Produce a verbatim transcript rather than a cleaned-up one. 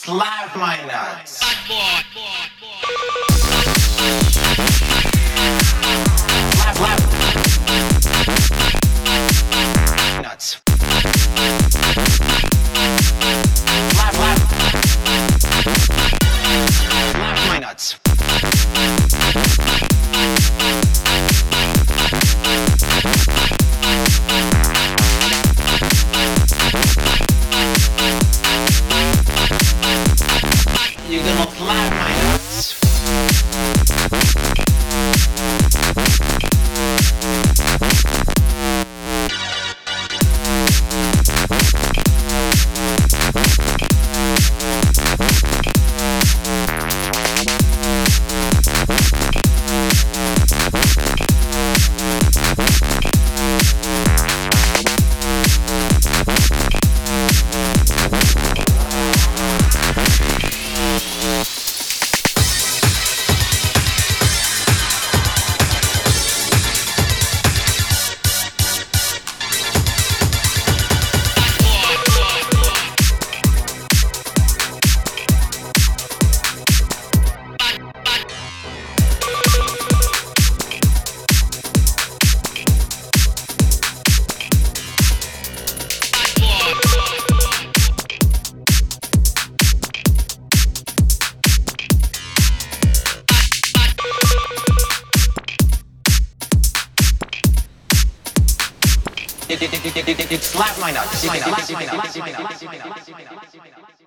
slap my nuts. Slap, slap. Nuts. Slap, slap. Slap my nuts. You're gonna slap my nuts. Slap my nuts. Slap my nuts.